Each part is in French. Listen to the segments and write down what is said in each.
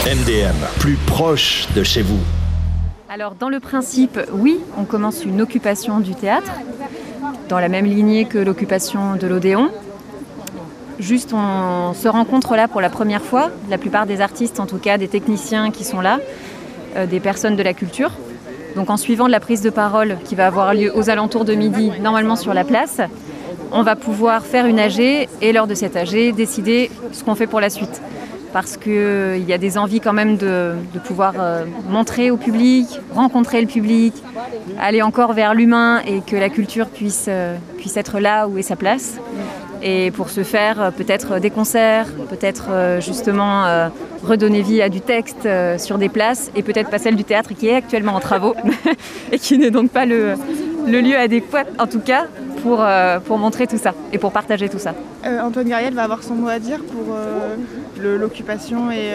MDM, plus proche de chez vous. Alors dans le principe, oui, on commence une occupation du théâtre, dans la même lignée que l'occupation de l'Odéon. Juste on se rencontre là pour la première fois, la plupart des artistes en tout cas, des techniciens qui sont là, des personnes de la culture. Donc en suivant la prise de parole qui va avoir lieu aux alentours de midi, normalement sur la place, on va pouvoir faire une AG et lors de cette AG décider ce qu'on fait pour la suite. Parce qu'il y a des envies quand même de pouvoir montrer au public, rencontrer le public, aller encore vers l'humain et que la culture puisse être là où est sa place. Et pour ce faire, peut-être des concerts, peut-être justement redonner vie à du texte sur des places et peut-être pas celle du théâtre qui est actuellement en travaux et qui n'est donc pas le lieu adéquat en tout cas pour montrer tout ça et pour partager tout ça. Antoine Gariel va avoir son mot à dire pour l'occupation et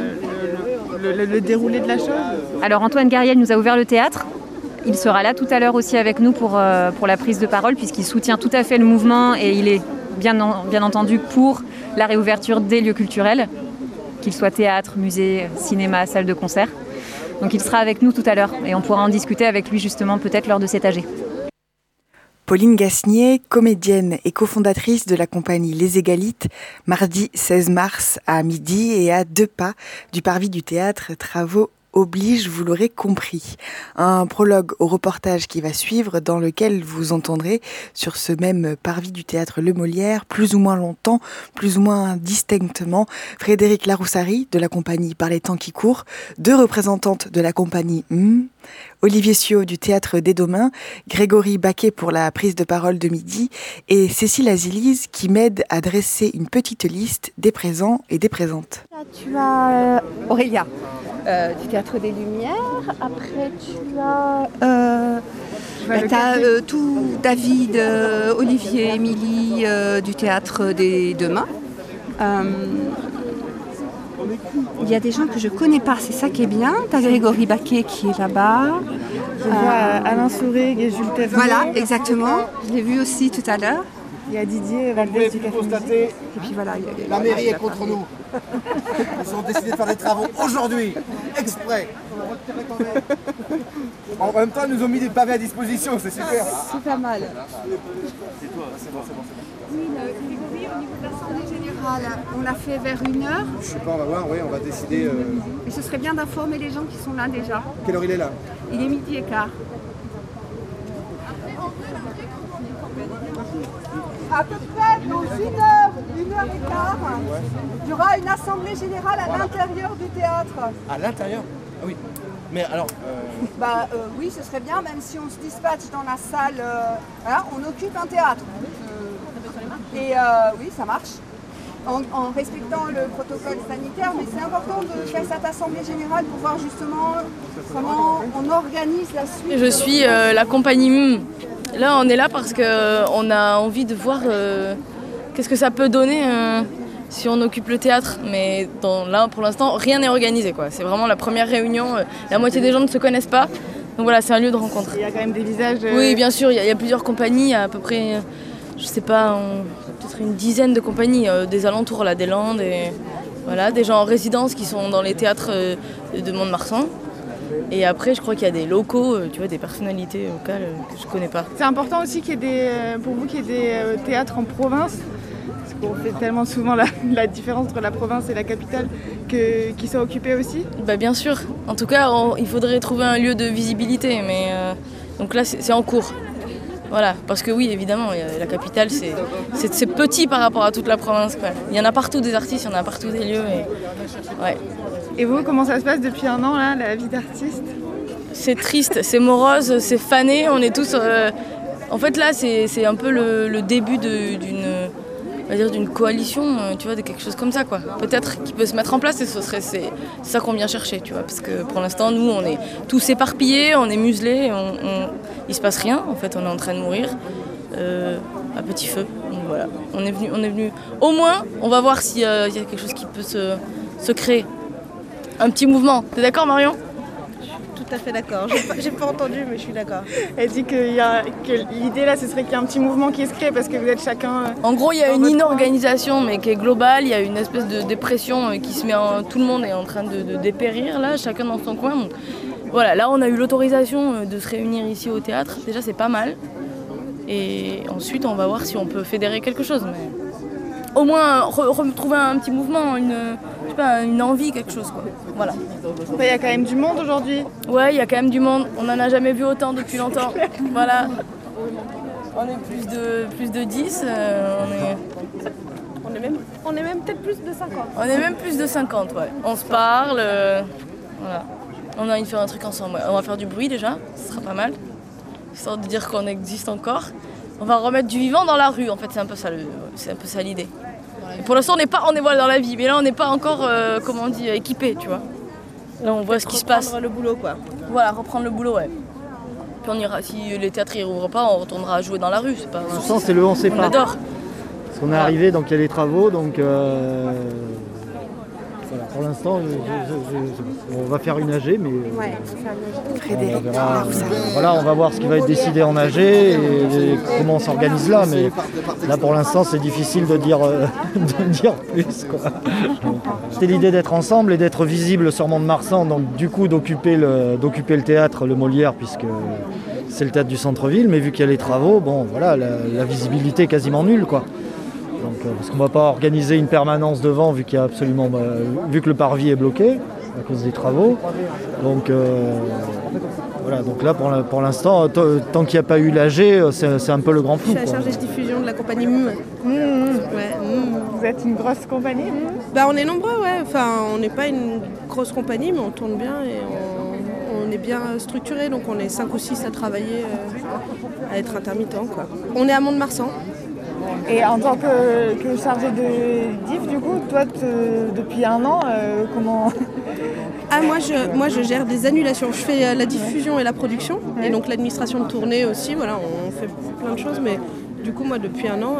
le déroulé de la chose. Alors Antoine Gariel nous a ouvert le théâtre. Il sera là tout à l'heure aussi avec nous pour la prise de parole puisqu'il soutient tout à fait le mouvement et il est bien entendu pour la réouverture des lieux culturels, qu'ils soient théâtre, musée, cinéma, salle de concert. Donc il sera avec nous tout à l'heure et on pourra en discuter avec lui justement peut-être lors de cet AG. Pauline Gasnier, comédienne et cofondatrice de la compagnie Les Égalites, mardi 16 mars à midi et à 2 pas du parvis du théâtre, travaux oblige, vous l'aurez compris. Un prologue au reportage qui va suivre dans lequel vous entendrez sur ce même parvis du théâtre Le Molière, plus ou moins longtemps, plus ou moins distinctement, Frédéric Laroussari de la compagnie Par les temps qui courent, 2 représentantes de la compagnie Olivier Siot du Théâtre des Domains, Grégory Baquet pour la prise de parole de midi et Cécile Azilise qui m'aide à dresser une petite liste des présents et des présentes. Là, tu as Aurélia du Théâtre des Lumières, après tu as tout David, Olivier, Émilie du Théâtre des Demain. Il y a des gens que je connais pas, c'est ça qui est bien. Tu as Grégory Baquet qui est là-bas. Je vois Alain Sourig et Jules Thévenet. Voilà, exactement. Je l'ai vu aussi tout à l'heure. Il y a Didier Valdez du Café Musique. Et puis voilà, la mairie est contre nous. Ils ont décidé de faire des travaux aujourd'hui, exprès. En même temps, ils nous ont mis des pavés à disposition, c'est super. C'est pas mal. C'est toi, c'est bon. Oui, Grégory, au niveau de l'Assemblée Générale, on l'a fait vers 1h. Je sais pas, on va voir, oui, on va décider. Et ce serait bien d'informer les gens qui sont là déjà. Quelle heure il est là? Il est 12h15. À peu près dans 1h15, il y aura une assemblée générale à l'intérieur du théâtre. À l'intérieur? Ah oui. Mais alors... oui, ce serait bien, même si on se dispatche dans la salle, voilà, on occupe un théâtre. Et oui, ça marche. En respectant le protocole sanitaire, mais c'est important de faire cette assemblée générale pour voir justement comment on organise la suite. Je suis la compagnie Là, on est là parce qu'on a envie de voir qu'est-ce que ça peut donner si on occupe le théâtre. Mais là, pour l'instant, rien n'est organisé, quoi. C'est vraiment la première réunion. La moitié des gens ne se connaissent pas. Donc voilà, c'est un lieu de rencontre. Il y a quand même des visages... Oui, bien sûr, il y a plusieurs compagnies, à peu près, je sais pas, peut-être une dizaine de compagnies des alentours, là, des Landes, et voilà, des gens en résidence qui sont dans les théâtres de Mont-de-Marsan. Et après, je crois qu'il y a des locaux, tu vois, des personnalités locales que je connais pas. C'est important aussi qu'il y ait pour vous qu'il y ait des théâtres en province, parce qu'on fait tellement souvent la différence entre la province et la capitale, qui soient occupés aussi. Bah, bien sûr. En tout cas, il faudrait trouver un lieu de visibilité, mais donc là, c'est en cours. Voilà, parce que oui, évidemment, la capitale, c'est petit par rapport à toute la province, quoi. Il y en a partout des artistes, il y en a partout des lieux. Ouais. Et vous, comment ça se passe depuis un an, là, la vie d'artiste? C'est triste, c'est morose, c'est fané, on est tous... En fait, là, c'est un peu le début d'une coalition, tu vois, de quelque chose comme ça, quoi. Peut-être qui peut se mettre en place et c'est ça qu'on vient chercher, tu vois. Parce que pour l'instant, nous, on est tous éparpillés, on est muselés, il se passe rien, en fait, on est en train de mourir à petit feu. Donc voilà, on est venu. Au moins, on va voir s'il y a quelque chose qui peut se créer. Un petit mouvement. T'es d'accord, Marion? tout à fait d'accord. J'ai pas entendu, mais je suis d'accord. Elle dit que l'idée là, ce serait qu'il y ait un petit mouvement qui se crée parce que vous êtes chacun... En gros, il y a une inorganisation, mais qui est globale. Il y a une espèce de dépression qui se met tout le monde est en train de dépérir, là, chacun dans son coin. Donc, voilà, là, on a eu l'autorisation de se réunir ici au théâtre. Déjà, c'est pas mal. Et ensuite, on va voir si on peut fédérer quelque chose. Mais au moins, retrouver un petit mouvement, une envie, quelque chose, quoi. Voilà. Il y a quand même du monde aujourd'hui. Ouais, il y a quand même du monde. On n'en a jamais vu autant depuis longtemps. Voilà. On est plus de 10. On est même peut-être plus de 50. On est même plus de 50, ouais. On se parle. Voilà. On a envie de faire un truc ensemble. Ouais. On va faire du bruit déjà, ce sera pas mal. Histoire de dire qu'on existe encore. On va remettre du vivant dans la rue, en fait, c'est un peu ça l'idée. Et pour l'instant, on est voilà, dans la vie, mais là, on n'est pas encore, équipé, tu vois. Là, on voit ce qui se passe. Reprendre le boulot, quoi. Voilà, reprendre le boulot, ouais. Puis on ira, si les théâtres ne rouvrent pas, on retournera jouer dans la rue, c'est pas... Pour l'instant, c'est le on sait pas. On adore. Parce qu'on est arrivé, donc il y a les travaux, donc... Voilà, pour l'instant, on va faire une AG, mais Frédéric, on va voir ce qui va être décidé en AG et comment on s'organise là. Mais là, pour l'instant, c'est difficile de dire plus, quoi. C'était l'idée d'être ensemble et d'être visible sur Mont-de-Marsan, donc du coup d'occuper le théâtre, le Molière, puisque c'est le théâtre du centre-ville. Mais vu qu'il y a les travaux, bon, voilà, la visibilité est quasiment nulle, quoi. Donc, parce qu'on ne va pas organiser une permanence devant vu que le parvis est bloqué à cause des travaux. Donc voilà, donc là pour l'instant, tant qu'il n'y a pas eu l'AG, c'est un peu le grand flou. Je suis la chargée de diffusion de la compagnie MUM. Vous êtes une grosse compagnie? On est nombreux, ouais. Enfin, on n'est pas une grosse compagnie, mais on tourne bien et on est bien structuré. Donc on est 5 ou 6 à travailler, à être intermittent, quoi. On est à Mont-de-Marsan. Et en tant que chargée de diff, du coup, toi, depuis un an, comment... Ah, moi, je gère des annulations. Je fais la diffusion et la production, et donc l'administration de tournée aussi. Voilà, on fait plein de choses, mais du coup, moi, depuis un an,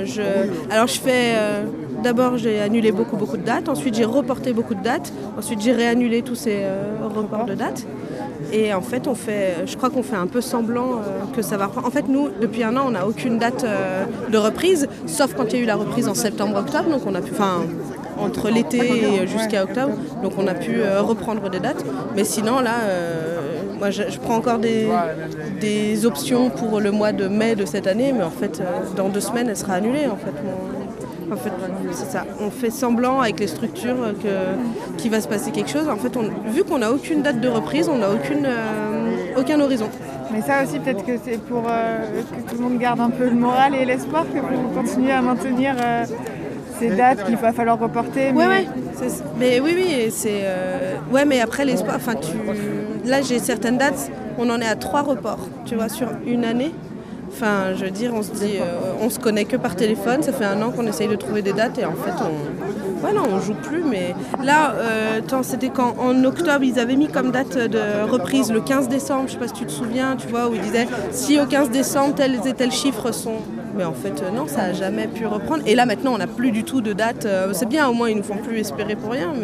d'abord, j'ai annulé beaucoup de dates. Ensuite, j'ai reporté beaucoup de dates. Ensuite, j'ai réannulé tous ces reports de dates. Et en fait, je crois qu'on fait un peu semblant que ça va reprendre. En fait, nous, depuis un an, on n'a aucune date de reprise, sauf quand il y a eu la reprise en septembre-octobre. Donc on a pu, entre l'été et jusqu'à octobre, donc on a pu reprendre des dates. Mais sinon, là, moi, je prends encore des options pour le mois de mai de cette année, mais en fait, dans 2 semaines, elle sera annulée. En fait, c'est ça. On fait semblant avec les structures qu'il va se passer quelque chose. En fait, vu qu'on n'a aucune date de reprise, on n'a aucun horizon. Mais ça aussi, peut-être que c'est pour que tout le monde garde un peu le moral et l'espoir que vous continuez à maintenir ces dates qu'il va falloir reporter. Mais... Ouais. Mais oui, et c'est... Ouais, mais après, l'espoir... Là, j'ai certaines dates, on en est à 3 reports, tu vois, sur une année. Enfin, je veux dire, on se dit, on se connaît que par téléphone, ça fait un an qu'on essaye de trouver des dates et en fait, on joue plus. Mais là, c'était quand en octobre, ils avaient mis comme date de reprise le 15 décembre, je sais pas si tu te souviens, tu vois, où ils disaient, si au 15 décembre, tels et tels chiffres sont... Mais en fait, non, ça n'a jamais pu reprendre. Et là, maintenant, on n'a plus du tout de date. C'est bien, au moins, ils nous font plus espérer pour rien,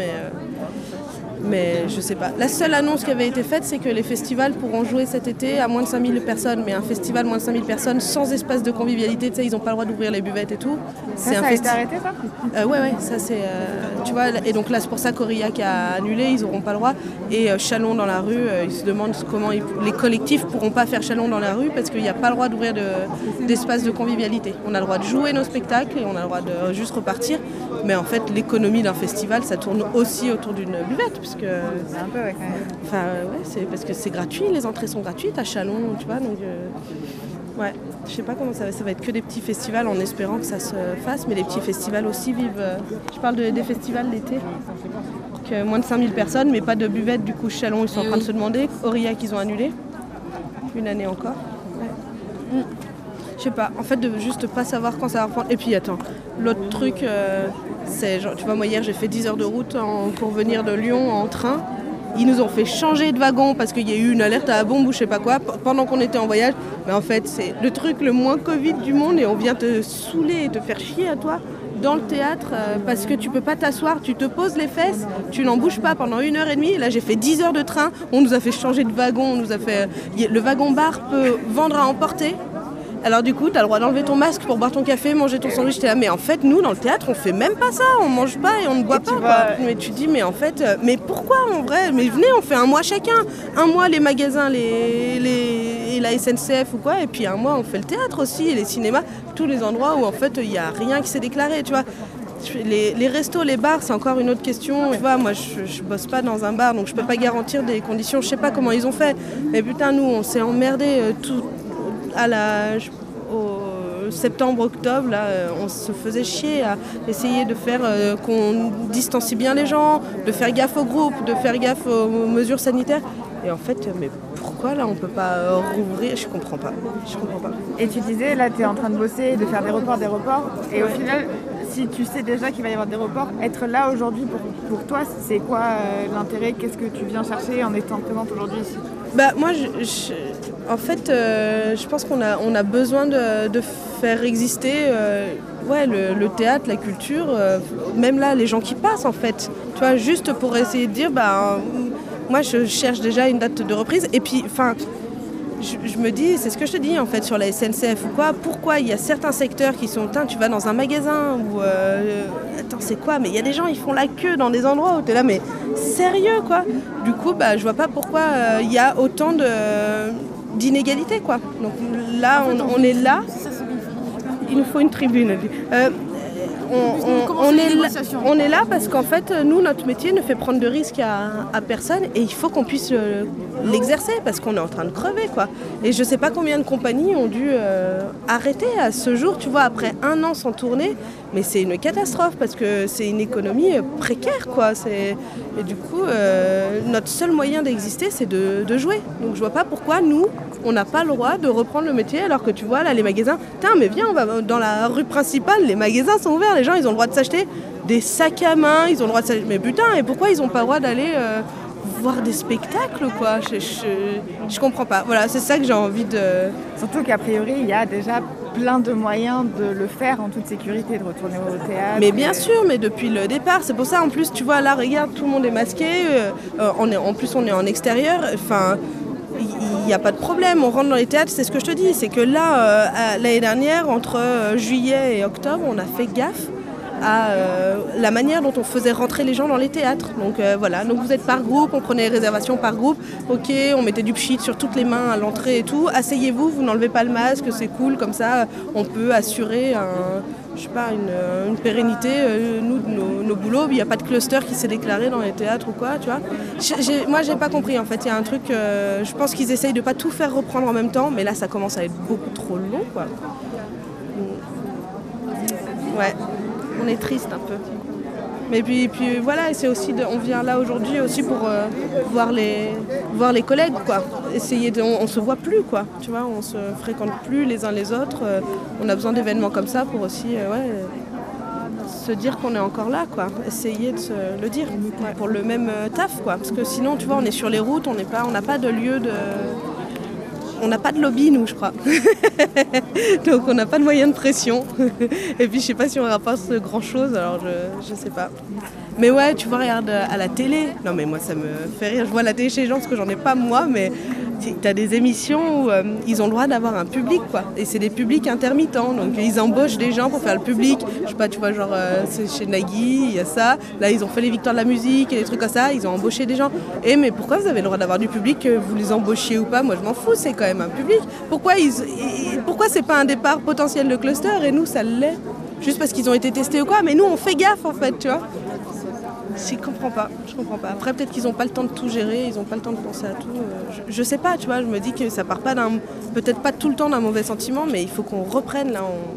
mais je sais pas. La seule annonce qui avait été faite, c'est que les festivals pourront jouer cet été à moins de 5000 personnes. Mais un festival moins de 5000 personnes sans espace de convivialité, tu sais, ils n'ont pas le droit d'ouvrir les buvettes et tout. Ça a été arrêté, ça Ouais, ça c'est... tu vois, et donc là, c'est pour ça qu'Aurillac a annulé, ils n'auront pas le droit. Et Chalon dans la rue, ils se demandent comment les collectifs pourront pas faire Chalon dans la rue parce qu'il n'y a pas le droit d'ouvrir d'espace de convivialité. On a le droit de jouer nos spectacles et on a le droit de juste repartir. Mais en fait, l'économie d'un festival, ça tourne aussi autour d'une buvette. C'est un peu, ouais, quand même. Enfin, c'est parce que c'est gratuit, les entrées sont gratuites à Chalon, tu vois, donc... Ouais, je sais pas comment ça va être que des petits festivals en espérant que ça se fasse, mais les petits festivals aussi vivent... Je parle des festivals l'été, que moins de 5000 personnes, mais pas de buvette, du coup, Chalon, ils sont en train de se demander. Aurillac, ils ont annulé, une année encore. Ouais. Je sais pas, en fait, de juste pas savoir quand ça va reprendre. Et puis, attends, l'autre truc... c'est genre, tu vois, moi hier j'ai fait 10 heures de route pour venir de Lyon en train. Ils nous ont fait changer de wagon parce qu'il y a eu une alerte à la bombe ou je sais pas quoi pendant qu'on était en voyage. Mais en fait, c'est le truc le moins Covid du monde et on vient te saouler et te faire chier à toi dans le théâtre parce que tu peux pas t'asseoir, tu te poses les fesses, tu n'en bouges pas pendant 1h30. Là, j'ai fait 10 heures de train, on nous a fait changer de wagon, on nous a fait... Le wagon-bar peut vendre à emporter. Alors du coup, tu as le droit d'enlever ton masque pour boire ton café, manger ton sandwich. T'es là, mais en fait, nous, dans le théâtre, on fait même pas ça. On mange pas et on ne boit pas. Quoi. Mais tu dis, mais en fait, mais pourquoi en vrai? Mais venez, on fait un mois chacun. Un mois, les magasins, et la SNCF ou quoi. Et puis un mois, on fait le théâtre aussi, et les cinémas. Tous les endroits où en fait, il n'y a rien qui s'est déclaré, tu vois. Les restos, les bars, c'est encore une autre question. Tu vois, moi, je bosse pas dans un bar, donc je peux pas garantir des conditions. Je sais pas comment ils ont fait. Mais putain, nous, on s'est emmerdés tout... au septembre-octobre, là, on se faisait chier à essayer de faire qu'on distancie bien les gens, de faire gaffe au groupe, de faire gaffe aux mesures sanitaires. Et en fait, mais pourquoi là on peut pas rouvrir? Je comprends pas. Et tu disais, là, tu es en train de bosser, de faire des reports. Et au final, si tu sais déjà qu'il va y avoir des reports, être là aujourd'hui pour toi, c'est quoi l'intérêt? Qu'est-ce que tu viens chercher en étant présente aujourd'hui ici? Bah moi, en fait, je pense qu'on a besoin de faire exister le théâtre, la culture, même là, les gens qui passent en fait. Tu vois, juste pour essayer de dire, moi je cherche déjà une date de reprise. Et puis, enfin, je me dis, c'est ce que je te dis en fait sur la SNCF ou quoi, pourquoi il y a certains secteurs qui sont, tu vas dans un magasin ou attends c'est quoi, mais il y a des gens ils font la queue dans des endroits où t'es là mais sérieux quoi. Du coup je vois pas pourquoi il y a autant d'inégalités quoi. Donc là on est là, il nous faut une tribune. On est là parce qu'en fait, nous, notre métier ne fait prendre de risques à personne et il faut qu'on puisse l'exercer parce qu'on est en train de crever, quoi. Et je sais pas combien de compagnies ont dû arrêter à ce jour, tu vois, après 1 an sans tourner, mais c'est une catastrophe parce que c'est une économie précaire, quoi. Et du coup, notre seul moyen d'exister, c'est de jouer. Donc je vois pas pourquoi nous, on n'a pas le droit de reprendre le métier alors que tu vois, là, les magasins, mais viens, on va dans la rue principale, les magasins sont ouverts, les gens, ils ont le droit de s'acheter des sacs à main, ils ont le droit de s'acheter... Mais putain, et pourquoi ils n'ont pas le droit d'aller voir des spectacles, quoi? Je comprends pas. Voilà, c'est ça que j'ai envie de... Surtout qu'a priori, il y a déjà plein de moyens de le faire en toute sécurité, de retourner au théâtre. Mais bien sûr, mais depuis le départ, c'est pour ça, en plus, tu vois, là, regarde, tout le monde est masqué, en plus, on est en extérieur, enfin... Il n'y a pas de problème, on rentre dans les théâtres, c'est ce que je te dis, c'est que là, l'année dernière, entre juillet et octobre, on a fait gaffe à la manière dont on faisait rentrer les gens dans les théâtres. Donc voilà, donc vous êtes par groupe, on prenait les réservations par groupe, ok, on mettait du pchit sur toutes les mains à l'entrée et tout, asseyez-vous, vous n'enlevez pas le masque, c'est cool, comme ça on peut assurer une pérennité, nous, de nos boulots, il n'y a pas de cluster qui s'est déclaré dans les théâtres ou quoi, tu vois. Moi, j'ai pas compris, en fait, il y a un truc, je pense qu'ils essayent de pas tout faire reprendre en même temps, mais là, ça commence à être beaucoup trop long, quoi. Ouais, on est triste un peu. Mais puis voilà, c'est aussi on vient là aujourd'hui aussi pour voir les collègues, quoi. On se voit plus, quoi. Tu vois, on se fréquente plus les uns les autres. On a besoin d'événements comme ça pour aussi se dire qu'on est encore là, quoi. Essayer de se le dire pour le même taf, quoi. Parce que sinon, tu vois, on est sur les routes, on n'a pas de lieu de... On n'a pas de lobby, nous, je crois. Donc, on n'a pas de moyen de pression. Et puis, je sais pas si on rapporte grand-chose, alors je sais pas. Mais ouais, tu vois, regarde à la télé. Non, mais moi, ça me fait rire. Je vois la télé chez les gens, parce que j'en ai pas, moi, mais t'as des émissions où ils ont le droit d'avoir un public, quoi. Et c'est des publics intermittents. Donc, ils embauchent des gens pour faire le public. Je sais pas, tu vois, genre, c'est chez Nagui, il y a ça. Là, ils ont fait les victoires de la musique et des trucs comme ça. Ils ont embauché des gens. Mais pourquoi vous avez le droit d'avoir du public, que vous les embauchiez ou pas? Moi, je m'en fous, c'est quand même un public. Pourquoi c'est pas un départ potentiel de cluster et nous, ça l'est? Juste parce qu'ils ont été testés ou quoi? Mais nous, on fait gaffe, en fait, tu vois. Je comprends pas. Après, peut-être qu'ils n'ont pas le temps de tout gérer, ils n'ont pas le temps de penser à tout. Je sais pas, tu vois, je me dis que ça part pas peut-être pas tout le temps d'un mauvais sentiment, mais il faut qu'on reprenne, là.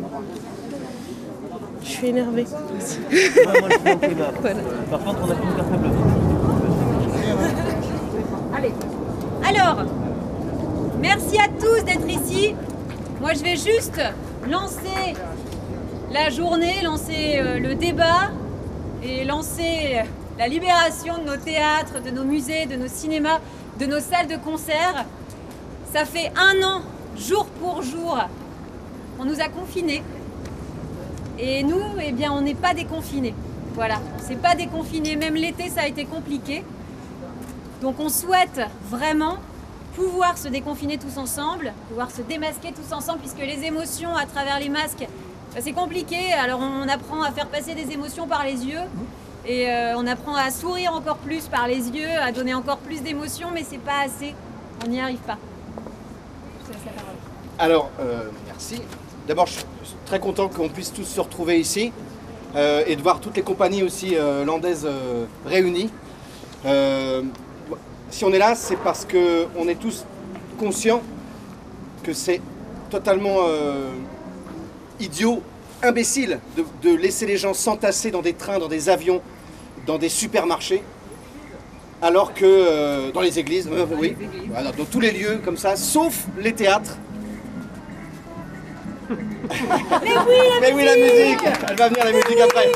Je suis énervée. Moi, je fais un kebab. Voilà. Par contre, on a plus de carte bleue. Allez. Alors, merci à tous d'être ici. Moi, je vais juste lancer la journée, lancer le débat et lancer la libération de nos théâtres, de nos musées, de nos cinémas, de nos salles de concert. Ça fait 1 an, jour pour jour, on nous a confinés. Et nous, eh bien, on n'est pas déconfinés. Voilà, c'est pas déconfiné. Même l'été, ça a été compliqué. Donc on souhaite vraiment pouvoir se déconfiner tous ensemble, pouvoir se démasquer tous ensemble, puisque les émotions à travers les masques, c'est compliqué. Alors on apprend à faire passer des émotions par les yeux et on apprend à sourire encore plus par les yeux, à donner encore plus d'émotions, mais c'est pas assez. On n'y arrive pas. Je te laisse la parole. Alors, merci. D'abord, je suis très content qu'on puisse tous se retrouver ici et de voir toutes les compagnies aussi landaises réunies. Si on est là, c'est parce qu'on est tous conscients que c'est totalement idiot, imbécile de laisser les gens s'entasser dans des trains, dans des avions, dans des supermarchés, alors que dans les églises, oui, voilà, dans tous les lieux comme ça, sauf les théâtres. Mais oui, la musique. Elle va venir, la musique, après.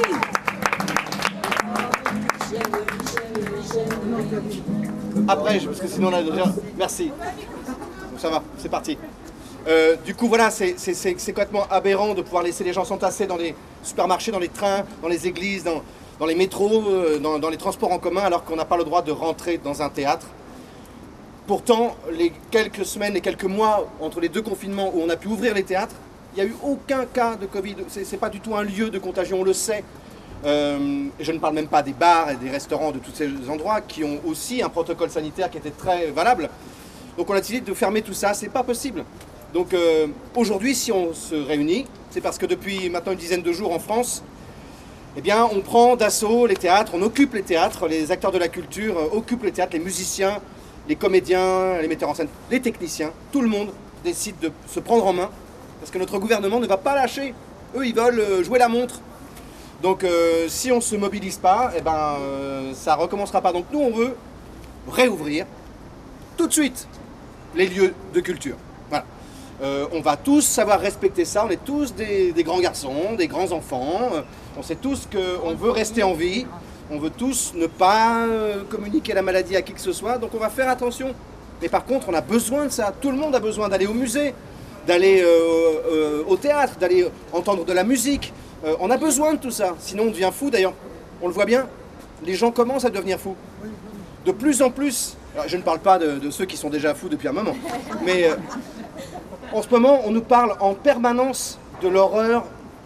Après, parce que sinon on a déjà... Merci. Ça va, c'est parti. Du coup, voilà, c'est complètement aberrant de pouvoir laisser les gens s'entasser dans les supermarchés, dans les trains, dans les églises, dans les métros, dans les transports en commun, alors qu'on n'a pas le droit de rentrer dans un théâtre. Pourtant, les quelques semaines et quelques mois entre les deux confinements où on a pu ouvrir les théâtres, il n'y a eu aucun cas de Covid. C'est pas du tout un lieu de contagion, on le sait. Et je ne parle même pas des bars et des restaurants, de tous ces endroits qui ont aussi un protocole sanitaire qui était très valable. Donc on a décidé de fermer tout ça, c'est pas possible. Donc aujourd'hui, si on se réunit, c'est parce que depuis maintenant une dizaine de jours en France, eh bien on prend d'assaut les théâtres, on occupe les théâtres, les acteurs de la culture occupent les théâtres, les musiciens, les comédiens, les metteurs en scène, les techniciens, tout le monde décide de se prendre en main parce que notre gouvernement ne va pas lâcher. Eux, ils veulent jouer la montre. Donc si on ne se mobilise pas, eh ben, ça ne recommencera pas. Donc nous, on veut réouvrir tout de suite les lieux de culture. Voilà. On va tous savoir respecter ça. On est tous des grands garçons, des grands enfants. On sait tous qu'on veut rester en vie. On veut tous ne pas communiquer la maladie à qui que ce soit. Donc on va faire attention. Mais par contre, on a besoin de ça. Tout le monde a besoin d'aller au musée, d'aller au théâtre, d'aller entendre de la musique. On a besoin de tout ça, sinon on devient fou d'ailleurs. On le voit bien, les gens commencent à devenir fous. De plus en plus, alors, je ne parle pas de ceux qui sont déjà fous depuis un moment, mais en ce moment on nous parle en permanence de l'horreur,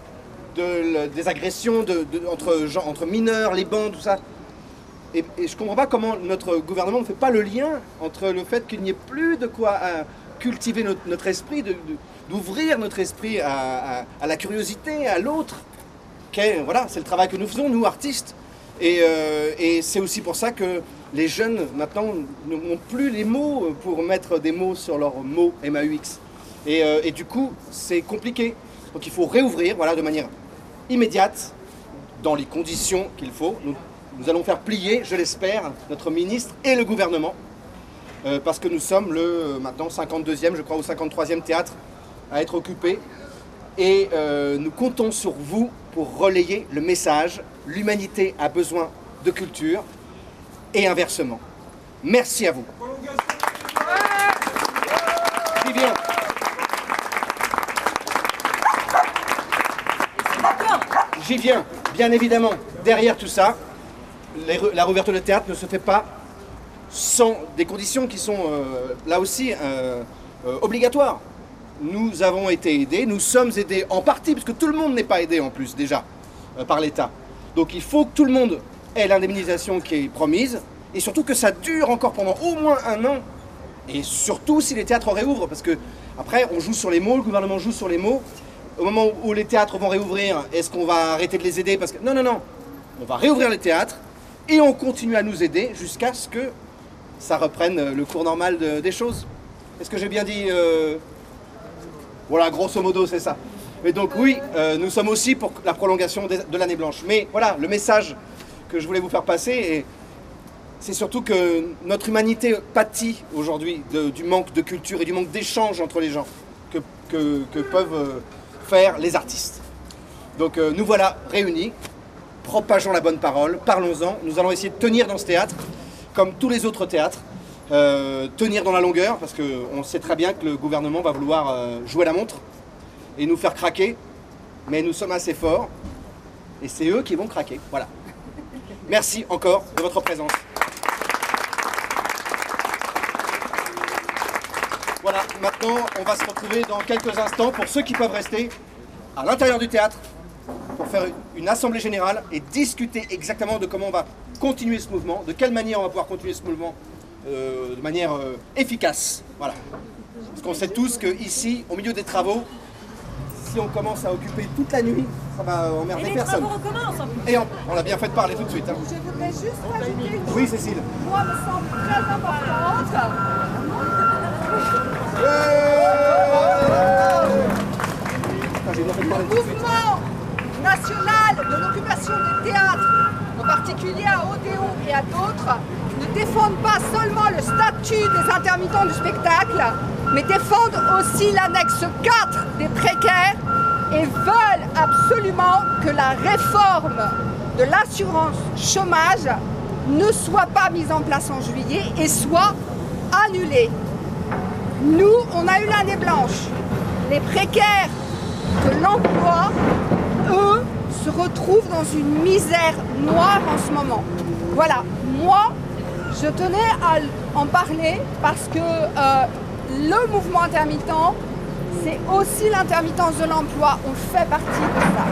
des agressions entre mineurs, les bandes, tout ça. Et je ne comprends pas comment notre gouvernement ne fait pas le lien entre le fait qu'il n'y ait plus de quoi cultiver notre esprit, d'ouvrir notre esprit à la curiosité, à l'autre. Voilà, c'est le travail que nous faisons, nous, artistes. Et c'est aussi pour ça que les jeunes, maintenant, n'ont plus les mots pour mettre des mots sur leurs mots MAUX. Et du coup, c'est compliqué. Donc il faut réouvrir, voilà, de manière immédiate, dans les conditions qu'il faut. Nous allons faire plier, je l'espère, notre ministre et le gouvernement, parce que nous sommes maintenant 52e, je crois, ou 53e théâtre à être occupé. Et nous comptons sur vous pour relayer le message. L'humanité a besoin de culture et inversement. Merci à vous. J'y viens. J'y viens, bien évidemment. Derrière tout ça, la réouverture de théâtre ne se fait pas sans des conditions qui sont là aussi obligatoires. Nous avons été aidés, nous sommes aidés en partie, parce que tout le monde n'est pas aidé en plus déjà par l'État. Donc il faut que tout le monde ait l'indemnisation qui est promise, et surtout que ça dure encore pendant au moins 1 an, et surtout si les théâtres réouvrent, parce que après on joue sur les mots, le gouvernement joue sur les mots. Au moment où les théâtres vont réouvrir, est-ce qu'on va arrêter de les aider parce que... Non, non, non, on va réouvrir les théâtres, et on continue à nous aider jusqu'à ce que ça reprenne le cours normal des choses. Est-ce que j'ai bien dit Voilà, grosso modo, c'est ça. Et donc oui, nous sommes aussi pour la prolongation de l'année blanche. Mais voilà, le message que je voulais vous faire passer, c'est surtout que notre humanité pâtit aujourd'hui du manque de culture et du manque d'échange entre les gens que peuvent faire les artistes. Donc nous voilà réunis, propageons la bonne parole, parlons-en. Nous allons essayer de tenir dans ce théâtre, comme tous les autres théâtres, tenir dans la longueur, parce qu'on sait très bien que le gouvernement va vouloir jouer la montre et nous faire craquer. mais nous sommes assez forts et c'est eux qui vont craquer. Voilà. Merci encore de votre présence. Voilà, maintenant on va se retrouver dans quelques instants pour ceux qui peuvent rester à l'intérieur du théâtre pour faire une assemblée générale et discuter exactement de comment on va continuer ce mouvement, de quelle manière on va pouvoir continuer ce mouvement de manière efficace. Voilà. Parce qu'on sait tous qu'ici, au milieu des travaux, si on commence à occuper toute la nuit, ça va emmerder personne. Et les travaux recommencent en plus. Et on a bien fait de parler tout de suite. Hein. Je voudrais juste rajouter une chose. Oui, Cécile. Moi, me semble très importante. Le mouvement national de l'occupation des théâtres, en particulier à Odéon et à d'autres, ne défendent pas seulement le statut des intermittents du spectacle, mais défendent aussi l'annexe 4 des précaires et veulent absolument que la réforme de l'assurance chômage ne soit pas mise en place en juillet et soit annulée. Nous, on a eu l'année blanche. Les précaires de l'emploi, eux, se retrouvent dans une misère noire en ce moment. Voilà, moi, je tenais à en parler parce que le mouvement intermittent, c'est aussi l'intermittence de l'emploi. On fait partie de ça.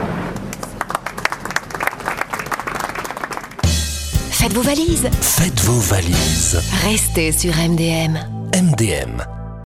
Faites vos valises. Faites vos valises. Restez sur MDM. MDM.